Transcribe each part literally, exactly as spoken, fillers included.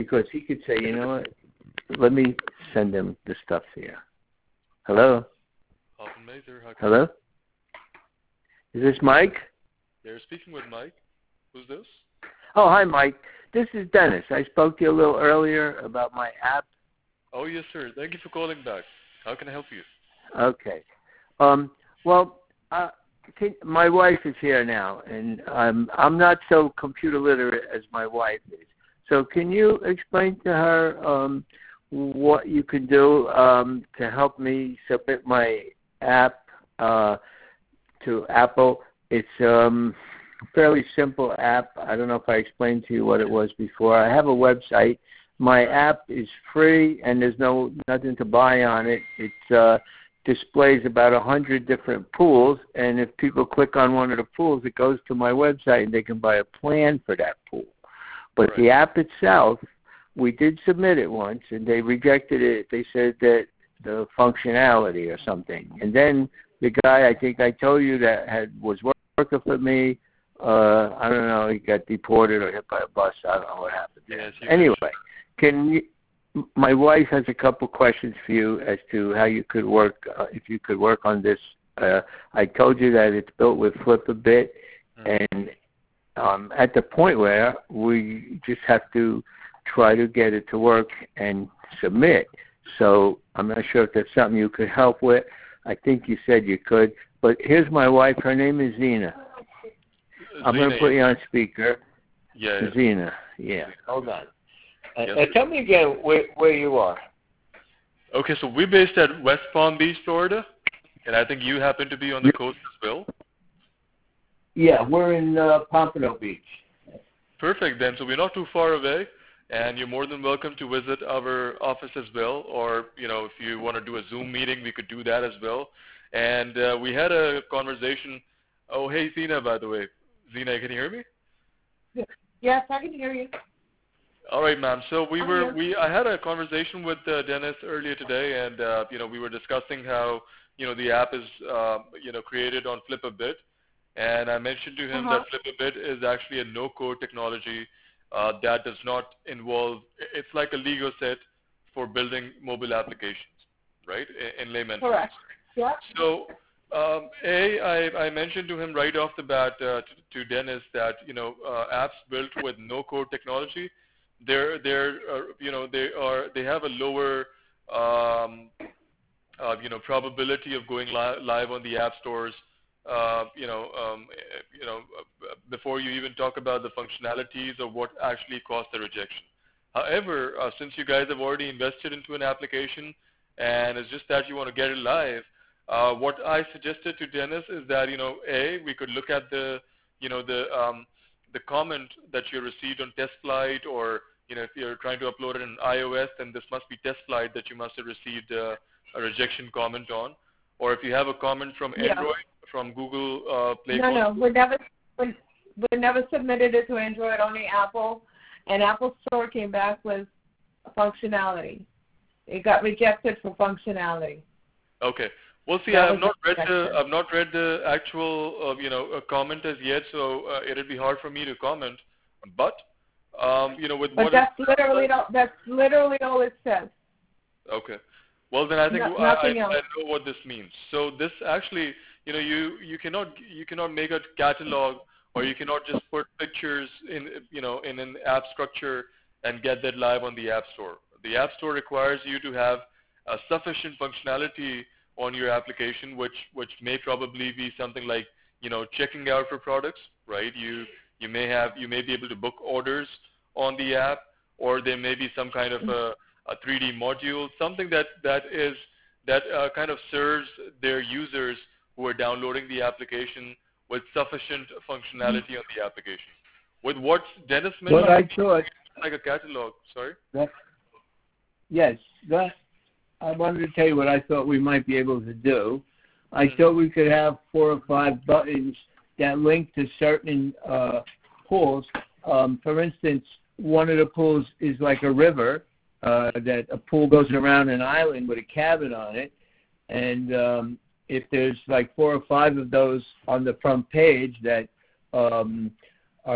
because he could say, you know what, let me send him the stuff here. Hello? Hello? Is this Mike? You're speaking with Mike. Who's this? Oh, hi, Mike. This is Dennis. I spoke to you a little earlier about my app. Oh, yes, sir. Thank you for calling back. How can I help you? Okay. Um, well, uh, can, my wife is here now, and I'm, I'm not so computer literate as my wife is. So can you explain to her um, what you can do um, to help me submit my app uh, to Apple? It's um, a fairly simple app. I don't know if I explained to you what it was before. I have a website. My app is free, and there's no nothing to buy on it. It uh, displays about one hundred different pools, and if people click on one of the pools, it goes to my website, and they can buy a plan for that pool. But right. The app itself, we did submit it once, and they rejected it. They said that the functionality or something. And then the guy, I think I told you, that had was working for me, uh, I don't know, he got deported or hit by a bus. I don't know what happened. Yes, anyway, can you, my wife has a couple questions for you as to how you could work, uh, if you could work on this. Uh, I told you that it's built with Flip-A-Bit, mm-hmm. and um, at the point where we just have to try to get it to work and submit. So I'm not sure if that's something you could help with. I think you said you could. But here's my wife. Her name is Zena. I'm going to put you on speaker. Yeah. Zena. Yeah. Hold on. Yes. Uh, tell me again where, where you are. Okay, so we're based at West Palm Beach, Florida, and I think you happen to be on the yeah. coast as well. Yeah, we're in uh, Pompano Beach. Perfect, then. So we're not too far away, and you're more than welcome to visit our office as well, or, you know, if you want to do a Zoom meeting, we could do that as well. And uh, we had a conversation. Oh, hey, Zena, by the way. Zena, can you hear me? Yes, I can hear you. All right, ma'am. So we were we I had a conversation with uh, Dennis earlier today, and uh, you know we were discussing how you know the app is uh, you know created on Flip-A-Bit, and I mentioned to him uh-huh. that Flip-A-Bit is actually a no-code technology uh, that does not involve. It's like a Lego set for building mobile applications, right? In, in layman's terms. Correct. Yeah. So. Um, a, I, I mentioned to him right off the bat uh, to, to Dennis that you know uh, apps built with no-code technology, they're they're uh, you know they are they have a lower um, uh, you know probability of going li- live on the app stores. Uh, you know um, you know before you even talk about the functionalities of what actually caused the rejection. However, uh, since you guys have already invested into an application and it's just that you want to get it live. Uh, what I suggested to Dennis is that, you know, A, we could look at the, you know, the um, the comment that you received on TestFlight, or, you know, if you're trying to upload it in iOS, then this must be TestFlight that you must have received uh, a rejection comment on. Or if you have a comment from yeah. Android, from Google uh, Play. No, no, we never, we, we never submitted it to Android, only Apple. And Apple Store came back with functionality. It got rejected for functionality. Okay. Well, see, I have not read the I've not read the actual uh, you know uh, comment as yet, so uh, it'd be hard for me to comment. But um, you know, with but what that's literally all, that's literally all it says. Okay. Well, then I think no, I, I, I else. know what this means. So this actually, you know, you you cannot you cannot make a catalog, or you cannot just put pictures in you know in an app structure and get that live on the App Store. The App Store requires you to have a sufficient functionality on your application, which which may probably be something like you know checking out for products, right? You you may have you may be able to book orders on the app, or there may be some kind of a, a three D module, something that that is that uh, kind of serves their users who are downloading the application with sufficient functionality on the application. With what Dennis mentioned, what I thought, like a catalog. Sorry. That, yes, that. I wanted to tell you what I thought we might be able to do. I mm-hmm. thought we could have four or five buttons that link to certain uh, pools. Um, for instance, one of the pools is like a river, uh, that a pool goes around an island with a cabin on it. And um, if there's like four or five of those on the front page that um, are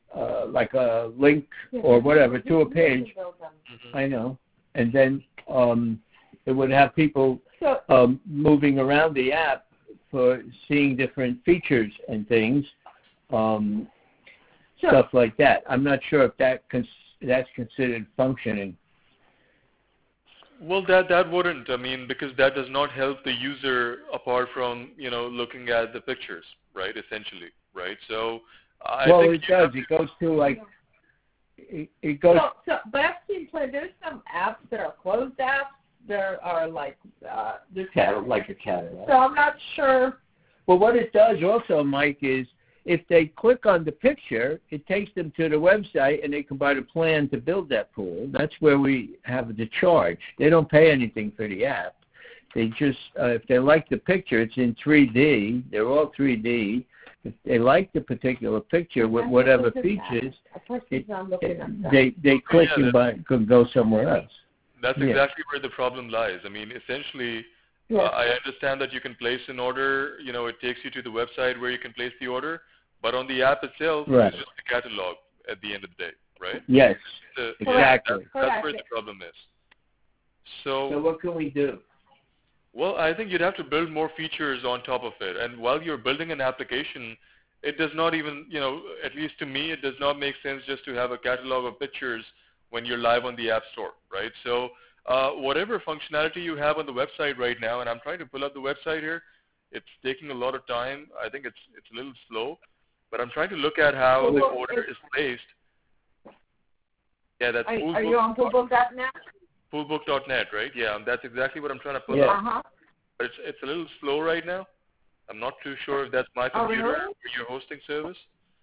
uh, like a link or whatever to a page. Mm-hmm. I know, and then um, it would have people So, um, moving around the app for seeing different features and things, um, so stuff like that. I'm not sure if that cons- that's considered functioning. Well, that that wouldn't. I mean, because that does not help the user apart from you know looking at the pictures, right? Essentially, right? So I well, think it you does. have to- It goes to like it, it goes. So, so, but I've seen play. There's some apps that are closed apps. There are like uh, there's Cat- like a catalog. So I'm not sure. Well, what it does also, Mike, is if they click on the picture, it takes them to the website and they can buy the plan to build that pool. That's where we have the charge. They don't pay anything for the app. They just, uh, if they like the picture, it's in three D. They're all three D. If they like the particular picture with whatever features, it, it, they they click Yeah, and buy, could go somewhere else. That's Yeah. exactly where the problem lies. I mean, essentially, Yes. uh, I understand that you can place an order. You know, it takes you to the website where you can place the order, but on the app itself, Right. it's just a catalog at the end of the day, right? Yes, The, exactly. That, that's where the problem is. So, So what can we do? well, I think you'd have to build more features on top of it. And while you're building an application, it does not even, you know, at least to me, it does not make sense just to have a catalog of pictures when you're live on the App Store, right? So uh, whatever functionality you have on the website right now, and I'm trying to pull up the website here, it's taking a lot of time. I think it's it's a little slow, but I'm trying to look at how the order is placed. Yeah, that's Are, poolbook, are you on poolbook dot net? poolbook dot net, right? Yeah, that's exactly what I'm trying to pull Yeah. up. Uh-huh. But it's it's a little slow right now. I'm not too sure if that's my Oh, computer really? or your hosting service.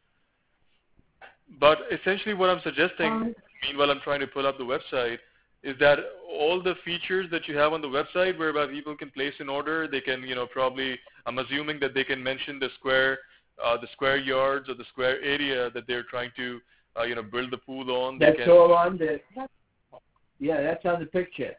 But essentially what I'm suggesting, Um, meanwhile I'm trying to pull up the website, is that all the features that you have on the website whereby people can place an order, they can, you know, probably, I'm assuming that they can mention the square, uh, the square yards or the square area that they're trying to, uh, you know, build the pool on. They That's can, all on the. Yeah, that's on the picture.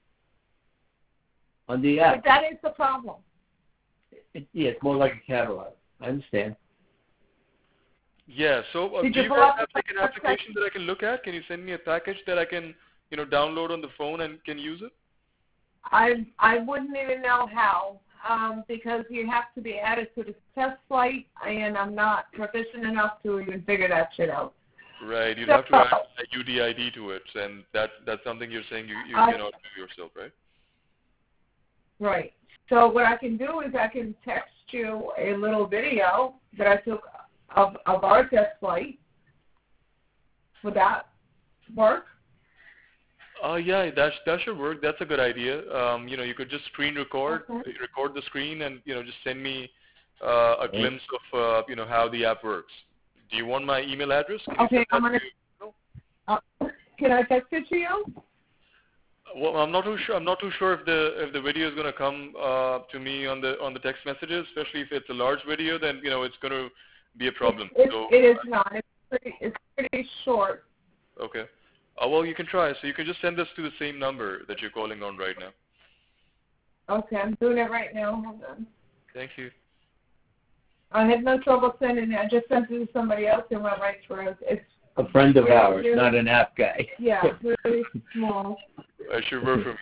On the but app. that is the problem. It, yeah, it's more like a catalog. I understand. Yeah, so uh, Did do you you pull guys up have the like an website? application that I can look at? Can you send me a package that I can, you know, download on the phone and can use it? I I wouldn't even know how um, because you have to be added to the test flight, and I'm not proficient enough to even figure that shit out. Right, you'd So- have to add a U D I D to it, and that that's something you're saying you, you I- cannot do yourself, right? Right. So what I can do is I can text you a little video that I took of of our test flight. Would that work? Uh, yeah, that that should work. That's a good idea. Um, you know, you could just screen record, Okay. record the screen, and you know, just send me uh, a glimpse of uh, you know how the app works. Do you want my email address? Can you Okay, send that I'm gonna. to- Uh, can I text it to you? Well, I'm not too sure. I'm not too sure if the if the video is going to come uh, to me on the on the text messages, especially if it's a large video. Then you know it's going to be a problem. It, so, it is not. It's pretty. It's pretty short. Okay. Uh, well, you can try. So you can just send this to the same number that you're calling on right now. Okay, I'm doing it right now. Hold on. Thank you. I had no trouble sending it. I just sent it to somebody else and went right through. It's A friend of Really, ours, really? not an app guy. yeah, really small. I should work for me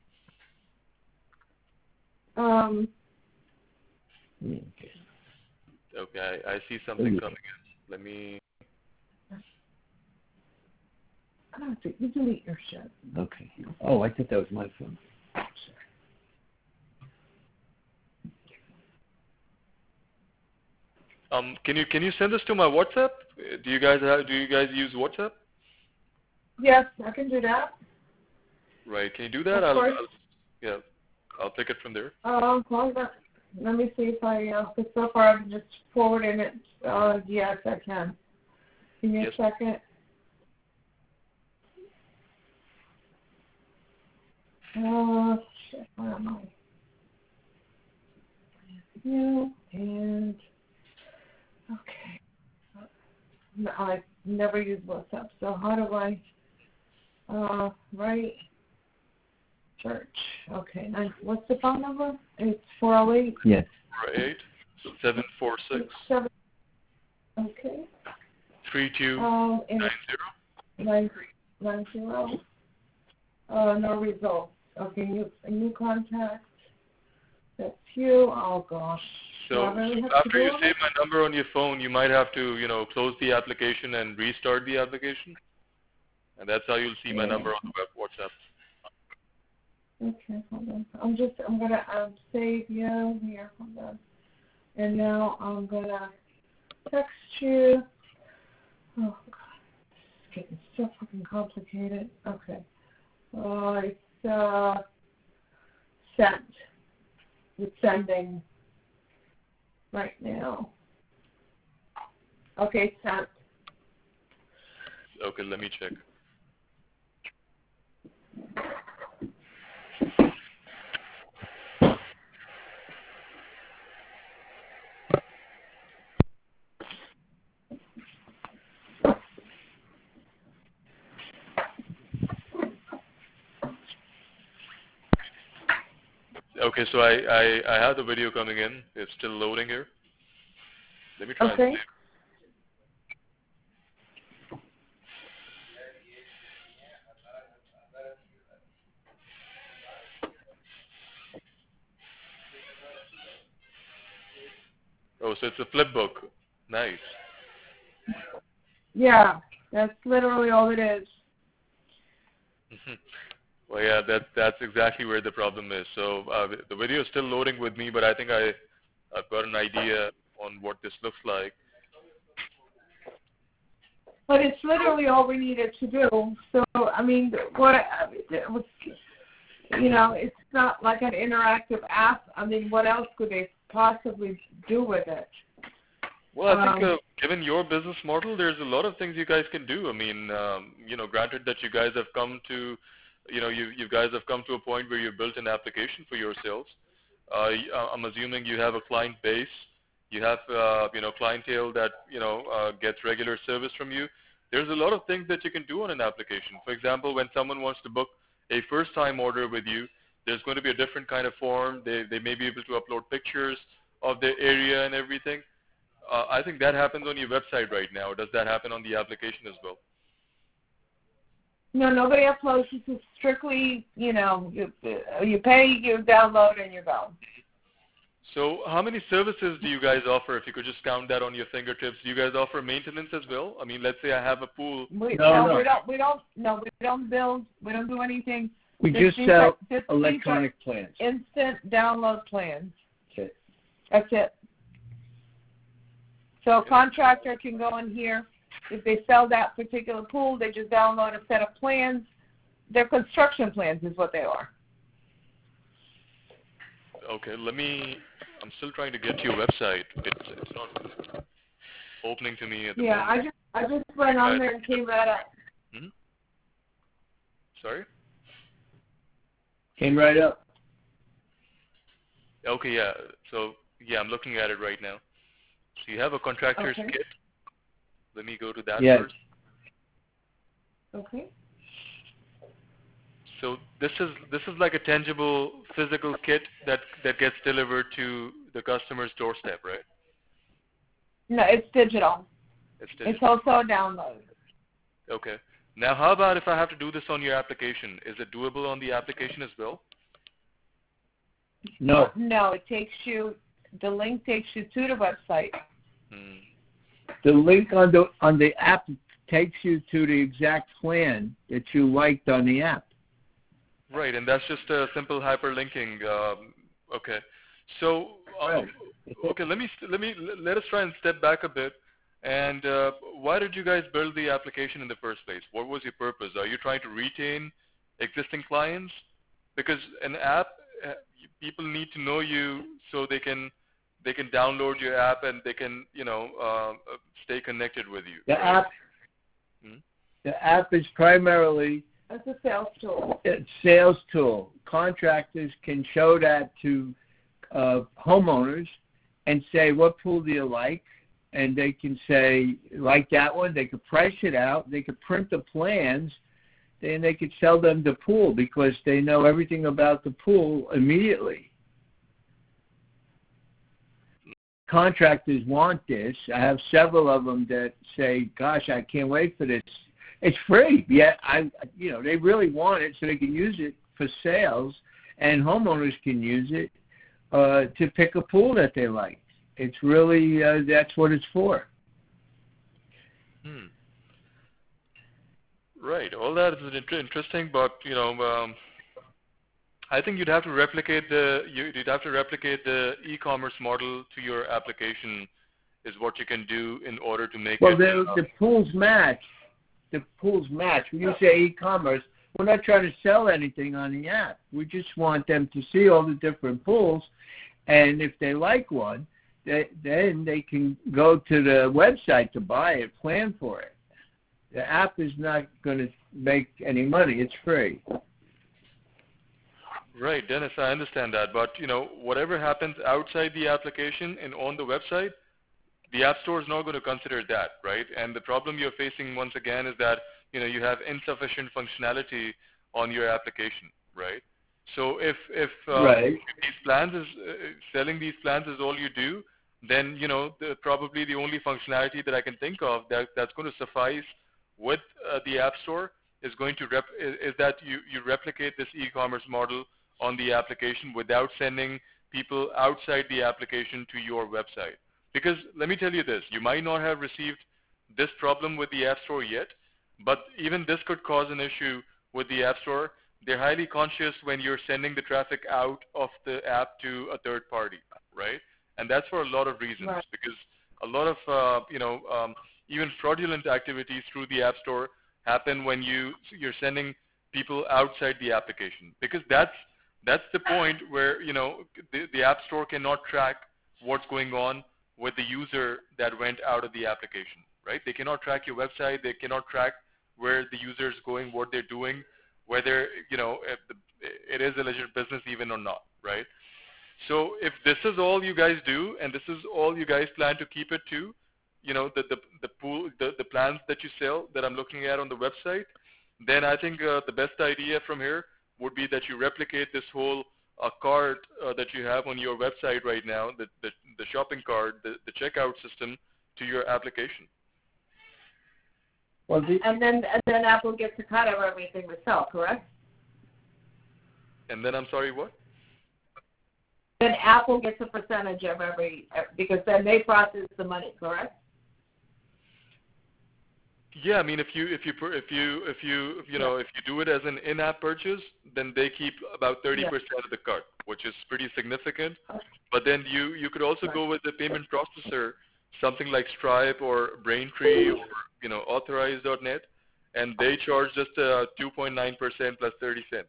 Um, Okay. then. Okay, I, I see something coming in. Let me. I don't think you delete your shit. Okay. Oh, I thought that was my phone. Um, can you can you send this to my WhatsApp? Uh, Do you guys have, do you guys use WhatsApp? Yes, I can do that. Right. Can you do that? Of I'll, course. I'll yeah. I'll take it from there. Um, hold on. Let me see if I. Uh, 'cause so far I'm just forwarding it. Uh, yes, I can. Give me Yes. a second. Uh, shit, where am I? You and okay. No, I never use WhatsApp, so how do I? Uh, right. Search. Okay. Nice. What's the phone number? It's four zero eight. Yes. Four eight seven four six Seven. Okay. three two Um, and nine zero. nine nine zero. Uh, no results. Okay, new new contact. That's you. Oh gosh. So, Do I really so have after to do you all save this? my number on your phone, you might have to, you know, close the application and restart the application. And that's how you'll see my Yeah. number on the web WhatsApp. Okay, hold on. I'm just, I'm gonna um, save you here. Hold on. And now I'm gonna text you. Oh God, it's getting so fucking complicated. Okay. Uh, it's uh, sent. It's sending right now. Okay, sent. Okay, let me check. Okay, so I, I, I have the video coming in. It's still loading here. Let me try Okay. and save. Oh, so it's a flip book. Nice. Yeah, that's literally all it is. Well, yeah, that that's exactly where the problem is. So uh, the video is still loading with me, but I think I I've got an idea on what this looks like. But it's literally all we needed to do. So, I mean, what, it was, you know, it's not like an interactive app. I mean, what else could they possibly do with it? Well, I think Um, uh, given your business model, there's a lot of things you guys can do. I mean, um, you know, granted that you guys have come to, you know, you you guys have come to a point where you've built an application for yourselves. Uh, y- I'm assuming you have a client base. You have, uh, you know, clientele that, you know, uh, gets regular service from you. There's a lot of things that you can do on an application. For example, when someone wants to book a first-time order with you, there's going to be a different kind of form. They they may be able to upload pictures of their area and everything. Uh, I think that happens on your website right now. Does that happen on the application as well? no, nobody uploads. This is strictly, you know, you, you pay, you download, and you go. So how many services do you guys offer? If you could just count that on your fingertips. Do you guys offer maintenance as well? I mean, let's say I have a pool. We, No, no, no. we don't. We don't. No, we don't build. We don't do anything. We Just just these sell are- just these are electronic plans. Instant download plans. That's it. That's it. So a contractor can go in here. If they sell that particular pool, they just download a set of plans. They're construction plans is what they are. Okay, let me, I'm still trying to get to your website. It's, it's not opening to me at the Yeah, moment. I just I just went on there and came right up. Hmm? Sorry? Came right up. Okay, yeah. So, yeah, I'm looking at it right now. So you have a contractor's Okay. kit. Let me go to that Yes. first. Okay. So this is this is like a tangible physical kit that that gets delivered to the customer's doorstep, right? No, it's digital. It's digital. It's also a download. Okay. Now, how about if I have to do this on your application? Is it doable on the application as well? No. No, it takes you. The link takes you to the website. Hmm. The link on the on the app takes you to the exact plan that you liked on the app. Right, and that's just a simple hyperlinking. Um, okay. So, uh, Right. okay, let me let me let us try and step back a bit. And uh, why did you guys build the application in the first place? What was your purpose? Are you trying to retain existing clients? Because an app, uh, people need to know you so they can they can download your app and they can you know uh, stay connected with you. The right? app. Hmm? The app is primarily It's a sales tool. a sales tool. Contractors can show that to uh, homeowners and say, what pool do you like? And they can say, like that one. They could price it out. They could print the plans. Then they could sell them the pool because they know everything about the pool immediately. contractors want this. I have several of them that say, "Gosh, I can't wait for this. It's free." Yeah, I, you know, they really want it so they can use it for sales, and homeowners can use it uh, to pick a pool that they like. It's really uh, that's what it's for. Hmm. Right. All that is inter- interesting, but you know, um, I think you'd have to replicate the you'd have to replicate the e-commerce model to your application. Is what you can do in order to make well, it. Well, the, uh, the pools match. The pools match. When you say e-commerce, we're not trying to sell anything on the app. We just want them to see all the different pools, and if they like one, they, then they can go to the website to buy it, plan for it. The app is not going to make any money. It's free. Right, Dennis, I understand that. But, you know, whatever happens outside the application and on the website, the App Store is not going to consider that, right? And the problem you're facing, once again, is that, you know, you have insufficient functionality on your application, right? So if, if uh, right. these plans is, uh, selling these plans is all you do, then, you know, the, probably the only functionality that I can think of that, that's going to suffice with uh, the App Store is going to rep is, is that you, you replicate this e-commerce model on the application without sending people outside the application to your website. Because let me tell you this, you might not have received this problem with the App Store yet, but even this could cause an issue with the App Store. They're highly conscious when you're sending the traffic out of the app to a third party, right? And that's for a lot of reasons, Right. because a lot of, uh, you know, um, even fraudulent activities through the App Store happen when you, you're sending people outside the application, because that's, that's the point where, you know, the, the App Store cannot track what's going on with the user that went out of the application, right? They cannot track your website. They cannot track where the user is going, what they're doing, whether, you know, if the, it is a legit business even or not, right? So if this is all you guys do, and this is all you guys plan to keep it to, you know, the, the, the pool, the, the plans that you sell that I'm looking at on the website, then I think uh, the best idea from here would be that you replicate this whole uh, cart uh, that you have on your website right now, the, the, the shopping cart, the, the checkout system, to your application. Well, the, and then and then Apple gets a cut of everything we sell, correct? And then I'm sorry, what? Then Apple gets a percentage of every, because then they process the money, correct? Yeah, I mean, if you if you if you if you if, you know if you do it as an in-app purchase, then they keep about thirty percent Yeah. of the cart, which is pretty significant. But then you you could also Right. go with the payment processor, something like Stripe or Braintree or you know Authorize dot net, and they charge just uh, two point nine percent plus thirty cents.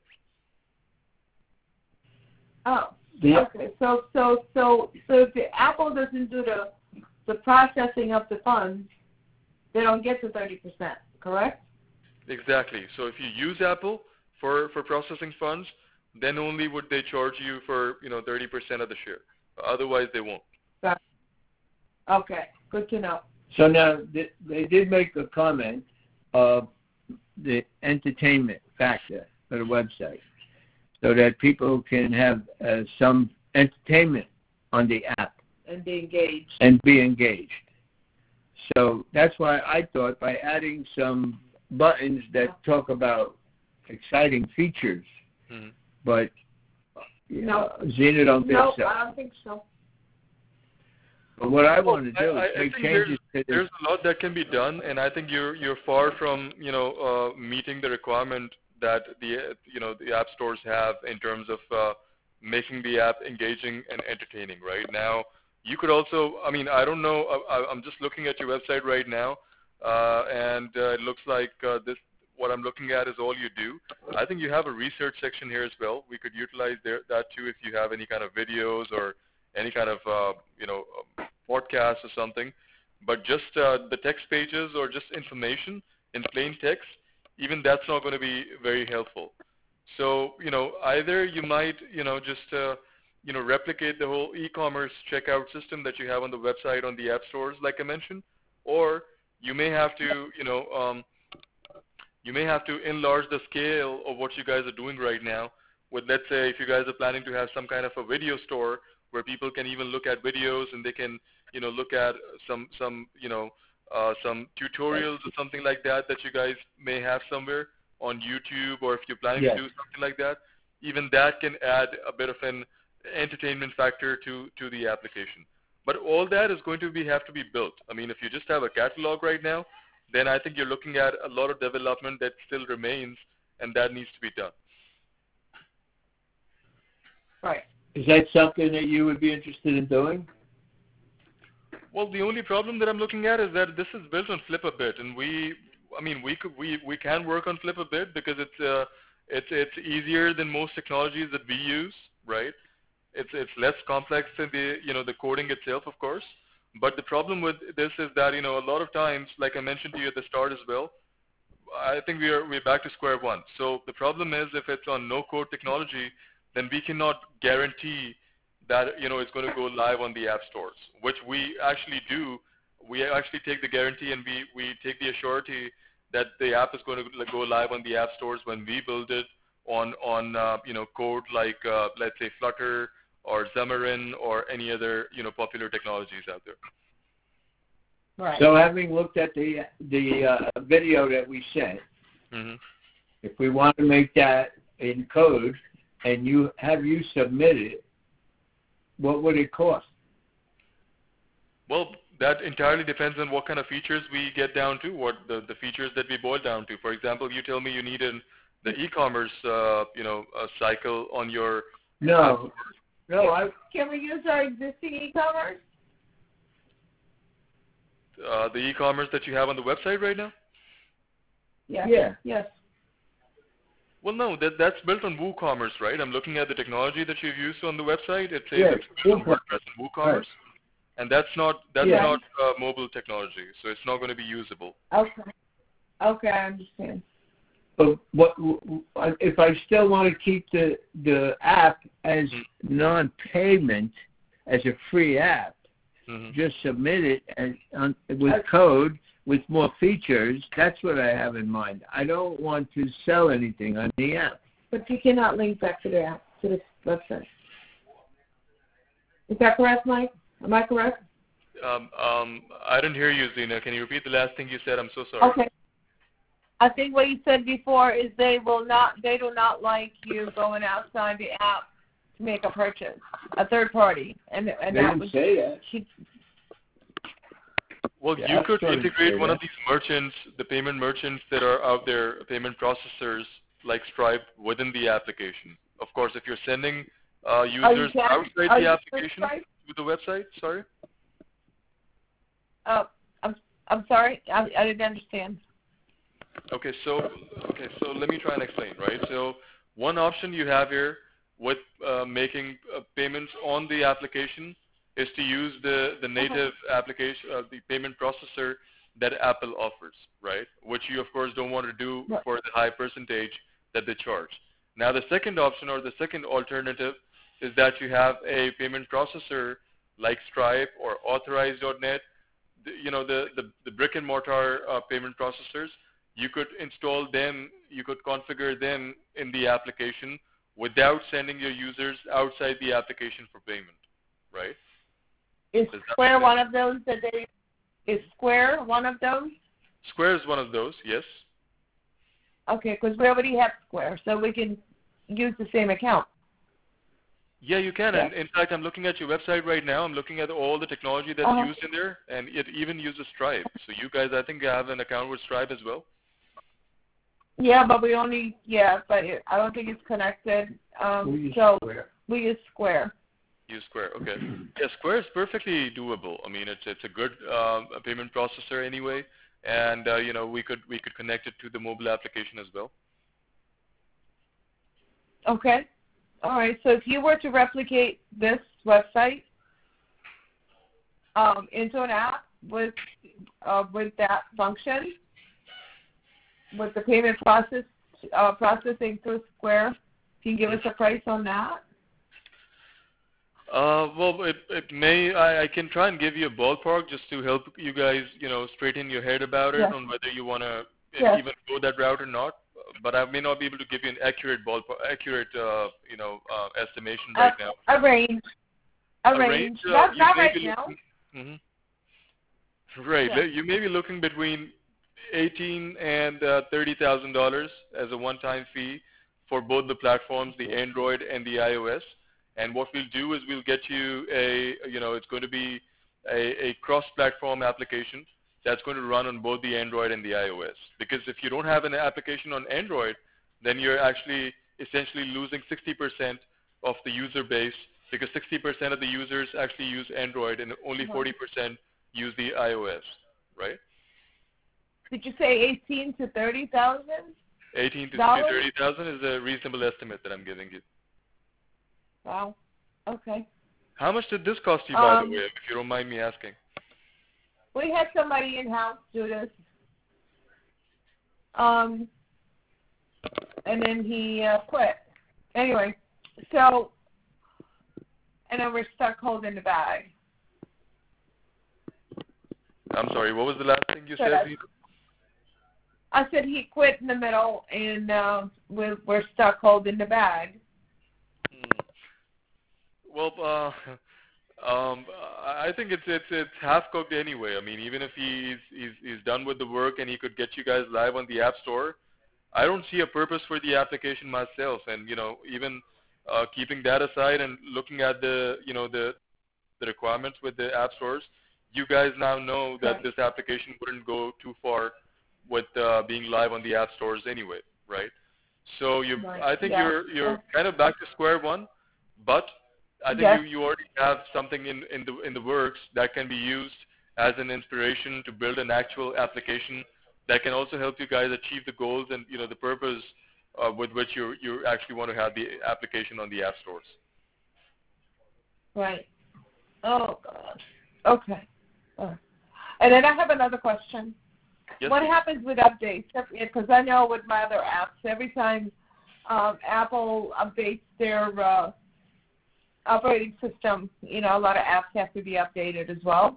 Oh, the, okay. So so so so if the Apple doesn't do the the processing of the funds, they don't get the thirty percent, correct? Exactly. So if you use Apple for for processing funds, then only would they charge you for you know thirty percent of the share. Otherwise, they won't. Got it. Okay, good to know. So now they, they did make a comment of the entertainment factor for the website, so that people can have uh, some entertainment on the app And be engaged. and be engaged. So that's why I thought by adding some buttons that talk about exciting features, Mm-hmm. but you No. know, Zena don't think No, so. I don't think so. But what I Well, want to do I, is I make think changes there's, to this. there's a lot that can be done, and I think you're you're far from you know uh, meeting the requirement that the you know the app stores have in terms of uh, making the app engaging and entertaining. Right now, you could also, I mean, I don't know, I, I'm just looking at your website right now, uh, and uh, it looks like uh, this. What I'm looking at is all you do. I think you have a research section here as well. We could utilize there, that too if you have any kind of videos or any kind of uh, you know um, podcast or something. But just uh, the text pages or just information in plain text, even that's not going to be very helpful. So you know either you might you know just uh, you know replicate the whole e-commerce checkout system that you have on the website on the app stores, like I mentioned, or you may have to you know um, you may have to enlarge the scale of what you guys are doing right now with, let's say, if you guys are planning to have some kind of a video store where people can even look at videos and they can, you know, look at some, some you know, uh, some tutorials or something like that that you guys may have somewhere on YouTube, or if you're planning Yes. to do something like that, even that can add a bit of an entertainment factor to, to the application. But all that is going to be have to be built. I mean, if you just have a catalog right now, then I think you're looking at a lot of development that still remains, and that needs to be done. Right. Is that something that you would be interested in doing? Well, the only problem that I'm looking at is that this is built on Flip-A-Bit, and we, I mean, we could, we, we can work on Flip-A-Bit because it's, uh, it's, it's easier than most technologies that we use, right? It's, it's less complex than the, you know, the coding itself, of course. But the problem with this is that, you know, a lot of times, like I mentioned to you at the start as well, I think we are, we're back to square one. So the problem is if it's on no-code technology, then we cannot guarantee that, you know, it's going to go live on the app stores, which we actually do. We actually take the guarantee and we, we take the assurity that the app is going to go live on the app stores when we build it on, on uh, you know, code like, uh, let's say, Flutter or Xamarin or any other, you know, popular technologies out there. Right. So having looked at the the uh, video that we sent, Mm-hmm. if we want to make that in code and you have you submit it, what would it cost? Well, that entirely depends on what kind of features we get down to, what the, the features that we boil down to. For example, you tell me you need an, the e-commerce, uh, you know, uh, cycle on your... No, no, I... Can we use our existing e-commerce? Uh, the e-commerce that you have on the website right now? Yes. Yeah. Yes. Well, no, that, that's built on WooCommerce, right? I'm looking at the technology that you've used on the website. It says Yeah, it's built on WooCommerce. WordPress and WooCommerce. Right. And that's not, that's Yeah. not uh, mobile technology, so it's not going to be usable. Okay. Okay, I understand. But what if I still want to keep the the app as Mm-hmm. non-payment, as a free app? Mm-hmm. Just submit it and on, with Okay. code with more features. That's what I have in mind. I don't want to sell anything on the app. But you cannot link back to the app, to the website. Is that correct, Mike? Am I correct? Um, um, I didn't hear you, Zena. Can you repeat the last thing you said? I'm so sorry. Okay. I think what you said before is they will not, they do not like you going outside the app to make a purchase, a third party, and and They that didn't was. say that. She, Well, Yeah, you App could Store didn't integrate say one that. of these merchants, the payment merchants that are out there, payment processors like Stripe, within the application. Of course, if you're sending uh, users can- outside are the you application Stripe? to the website, sorry? uh, I'm I'm sorry, I, I didn't understand. Okay, so okay, so let me try and explain, right? So one option you have here with uh, making uh, payments on the application is to use the the native application, uh, the payment processor that Apple offers, right? Which you of course don't want to do Right. for the high percentage that they charge. Now the second option or the second alternative is that you have a payment processor like Stripe or Authorize dot net, the, you know, the, the, the brick and mortar uh, payment processors. You could install them, you could configure them in the application without sending your users outside the application for payment, right? Is Does that Square make one of those that they? Is Square one of those? Square is one of those, yes. Okay, because we already have Square, so we can use the same account. Yeah, you can. Yeah. And in fact, I'm looking at your website right now. I'm looking at all the technology that's Uh-huh. used in there, and it even uses Stripe. So you guys, I think, have an account with Stripe as well. Yeah, but we only yeah, but it, I don't think it's connected. Um, We use so Square. we use Square. Use Square, okay. Yeah, Square is perfectly doable. I mean, it's it's a good um, payment processor anyway, and uh, you know we could we could connect it to the mobile application as well. Okay. All right. So if you were to replicate this website um, into an app with uh, with that function, with the payment process uh, processing through Square, can you give us a price on that? Uh, well, it, it may, I, I can try and give you a ballpark just to help you guys, you know, straighten your head about it Yes. on whether you want to Yes. even go that route or not. But I may not be able to give you an accurate ballpark, accurate, uh, you know, uh, estimation right a, now. a range. A, a range. range uh, Not, you not may right be now. looking, mm-hmm. Right. Yeah. You may be looking between eighteen and uh, thirty thousand dollars as a one-time fee for both the platforms, the Android and the iOS. And what we'll do is we'll get you a, you know, it's going to be a, a cross-platform application that's going to run on both the Android and the iOS. Because if you don't have an application on Android, then you're actually essentially losing sixty percent of the user base, because sixty percent of the users actually use Android and only forty percent use the iOS, right? Did you say eighteen to thirty thousand? eighteen to thirty thousand is a reasonable estimate that I'm giving you. Wow. Okay. How much did this cost you, by Um, the way, if you don't mind me asking? We had somebody in-house do this. Um, and then he uh, quit. Anyway, so, and then we're stuck holding the bag. I'm sorry, what was the last thing you So said? I said he quit in the middle, and uh, we're, we're stuck holding the bag. Hmm. Well, uh, um, I think it's it's it's half cooked anyway. I mean, even if he's he's he's done with the work and he could get you guys live on the App Store, I don't see a purpose for the application myself. And you know, even uh, keeping that aside and looking at the you know the the requirements with the app stores, you guys now know that Right. this application wouldn't go too far with uh, being live on the app stores anyway, right? So you, Right. I think Yeah. you're you're Yeah. kind of back to square one, but I think Yes. you, you already have something in, in the in the works that can be used as an inspiration to build an actual application that can also help you guys achieve the goals and you know the purpose uh, with which you you actually want to have the application on the app stores. Right. Oh, God. Okay. Uh, and then I have another question. Yes, What please. happens with updates? Because I know with my other apps, every time um, Apple updates their uh, operating system, you know, a lot of apps have to be updated as well.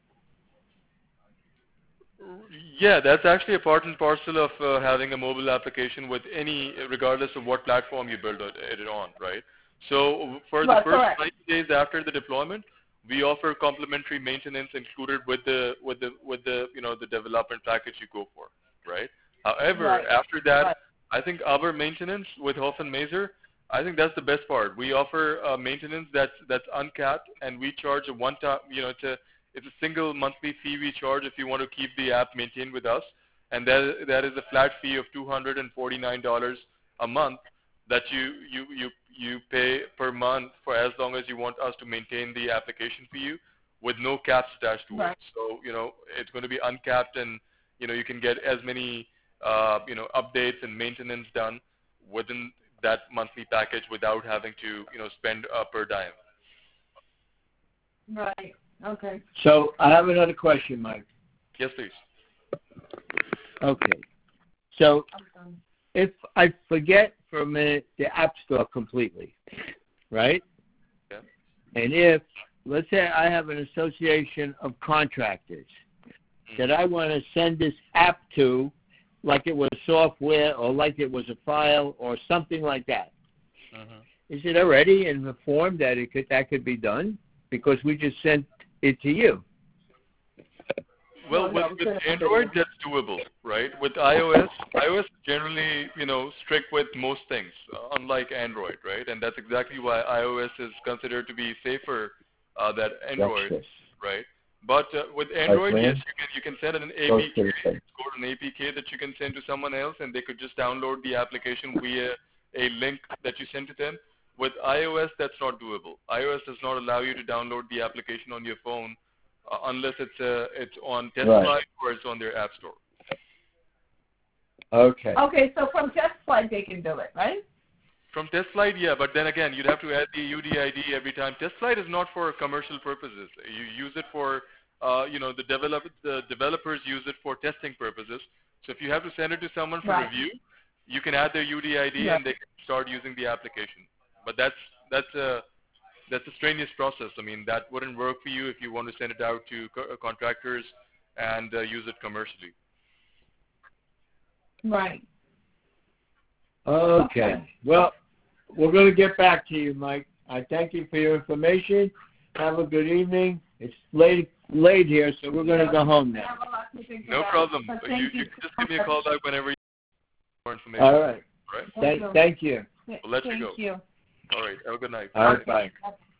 Yeah, that's actually a part and parcel of uh, having a mobile application with any, regardless of what platform you build it on, right? So for the Right, first correct. ninety days after the deployment, we offer complimentary maintenance included with the with the with the you know the development package you go for, right? However, Right. after that, Right. I think our maintenance with Hoffen Mazer, I think that's the best part. We offer uh, maintenance that's that's uncapped, and we charge a one-time, you know, it's a it's a single monthly fee we charge if you want to keep the app maintained with us, and that that is a flat fee of two hundred forty-nine dollars a month that you you you you pay per month for as long as you want us to maintain the application for you, with no caps attached to Right. it. So you know it's going to be uncapped, and you know you can get as many uh, you know updates and maintenance done within that monthly package without having to you know spend uh, per dime. Right. Okay. So I have another question, Mike. Yes, please. Okay. So I'm done. if I forget for a minute the App Store completely, right? Yeah. And if, let's say I have an association of contractors Mm. that I want to send this app to, like it was software or like it was a file or something like that, Mm-hmm. is it already in the form that it could that could be done? Because we just sent it to you. Well, No, with, no, with it's not Android, video. that's doable, right? With iOS, iOS is generally, you know, strict with most things, uh, unlike Android, right? And that's exactly why iOS is considered to be safer uh, than Android, That's this. right? But uh, with Android, Like yes, when? you can you can send an Close A P K, to the thing. it's called an A P K that you can send to someone else, and they could just download the application via a link that you send to them. With iOS, that's not doable. iOS does not allow you to download the application on your phone uh, unless it's uh, it's on TestFlight Right. or it's on their app store. Okay. Okay, so from TestFlight they can do it, right? From TestFlight, yeah, but then again, you'd have to add the U D I D every time. TestFlight is not for commercial purposes. You use it for, uh, you know, the develop the developers use it for testing purposes. So if you have to send it to someone for Right. review, you can add their U D I D Right. and they can start using the application. But that's that's a that's a strenuous process. I mean, that wouldn't work for you if you want to send it out to co- contractors and uh, use it commercially. Right. Okay. Well, we're going to get back to you, Mike. I thank you for your information, have a good evening. It's late late here, so we're going to go home now. No problem. You, you can just give me a call back whenever you need more information. All right. All right. Thank, thank you. We'll let Thank you go. you. All right. Have a good night. All right, bye.